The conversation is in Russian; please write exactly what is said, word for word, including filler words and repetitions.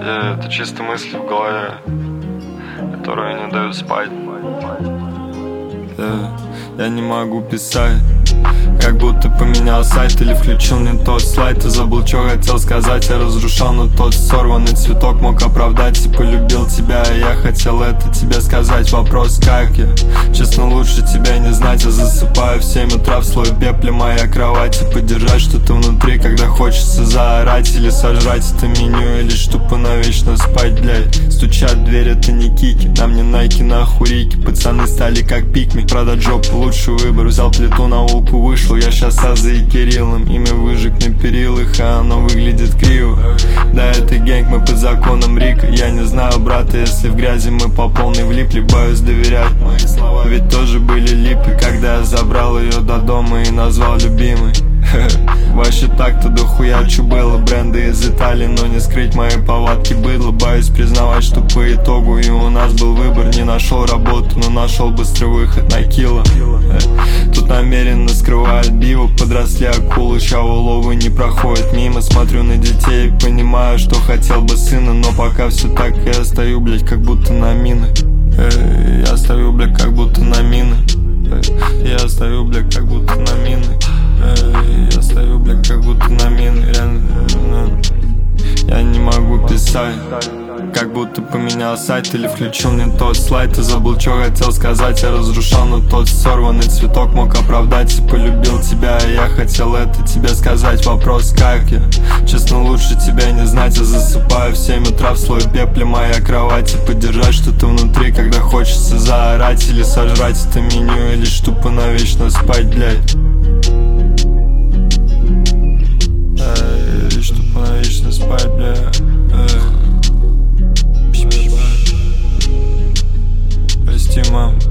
деле это чисто мысли в голове, которые не дают спать. Yeah, я не могу писать, как будто поменял сайт или включил не тот слайд. Ты забыл, что хотел сказать, я разрушал, но тот сорванный цветок мог оправдать. Типа любил тебя, и я хотел это тебе сказать. Вопрос как я, честно лучше тебя не знать. Я засыпаю в семь утра в слой пепля моя кровать. И поддержать что-то внутри, когда хочется заорать или сожрать это меню, или тупо навечно спать, блядь. Стучат в дверь, это не кики, нам не найки, нахуй рики. Пацаны стали как пикми, продать жопу лучший выбор. Взял плиту, науку вышел, я щас Аза и Кириллом. Имя выжег на перилах, а оно выглядит криво. Да, это гэнг, мы под законом Рика. Я не знаю, брата, если в грязи мы по полной влипли. Боюсь доверять, мои слова ведь тоже были липы. Когда я забрал ее до дома и назвал любимой. Вообще так-то дохуя чё было. Бренды из Италии, но не скрыть мои повадки быдло. Боюсь признавать, что по итогу и у нас был выбор. Не нашел работу, но нашел быстрый выход на кило. Тут намеренно скрывают био. Подросли акулы, ща уловы не проходят мимо. Смотрю на детей и понимаю, что хотел бы сына. Но пока все так, я стою, блять, как будто на мины. Я стою, блять, как будто на мины. Я стою, блять, как будто на мины. Я стою, блядь, как будто на мины. Реально, я не могу писать, как будто поменял сайт или включил не тот слайд. Ты забыл, что хотел сказать, я разрушал, но тот сорванный цветок мог оправдать. И полюбил тебя, и я хотел это тебе сказать. Вопрос как я, честно лучше тебя не знать. Я засыпаю в семь утра в слой пепля моя кровать. И поддержать что-то внутри, когда хочется заорать или сожрать это меню, или тупо навечно спать, блядь. Или тупо навечно спать, блядь. Прости, мам.